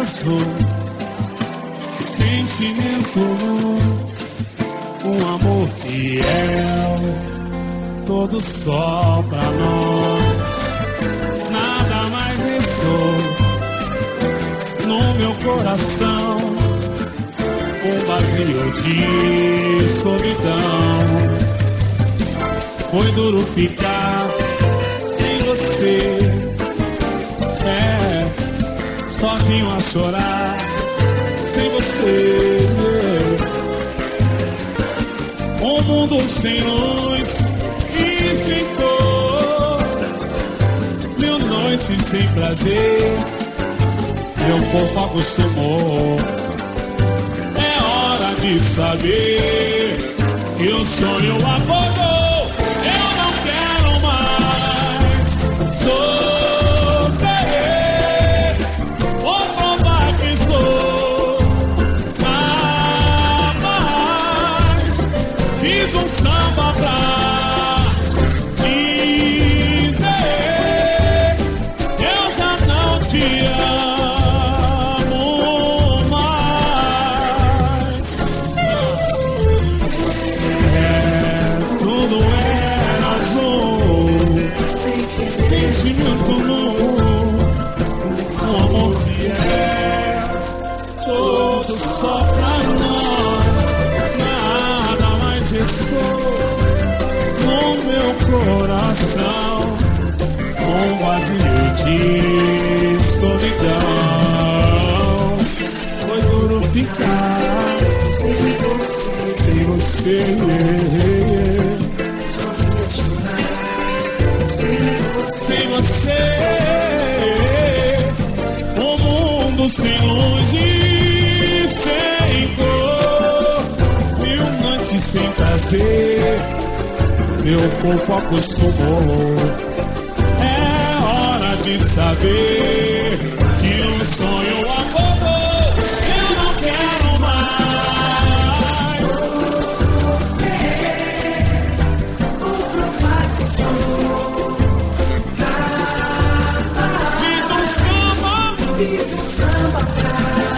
azul, sentimento, um amor fiel, todo só pra nós. Nada mais restou no meu coração, um vazio de solidão. Foi duro ficar sem você, sozinho a chorar sem você. Um mundo sem luz e sem cor, mil noites sem prazer, meu corpo acostumou. É hora de saber que o sonho acordou. Eu não quero mais sofrer ou provar quem sou. Mas fiz um samba pra dizer que eu já não te amo mais. Tudo era azul, sentimento novo, um amor fiel, todo só pra nós. Nada mais restou no meu coração, um vazio de solidão. Foi duro ficar sem você, sem você. Um mundo sem luz e sem cor, mil noites sem prazer, meu corpo acostumou. É hora de saber que o sonho acabou. Eu não quero mais fiz um samba pra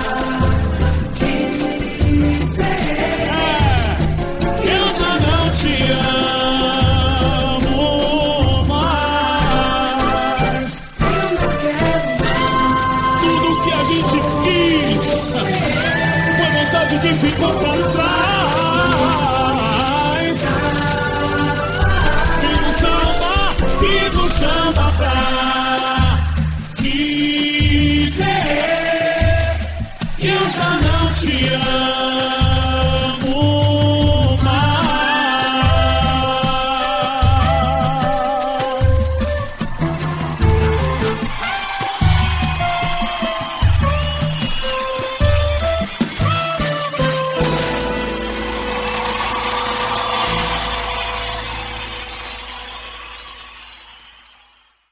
dizer eu já não te amo mais. Eu não quero tudo que a gente quis, foi vontade que ficou pra trás. Fiz um samba pra dizer que eu já não te amo.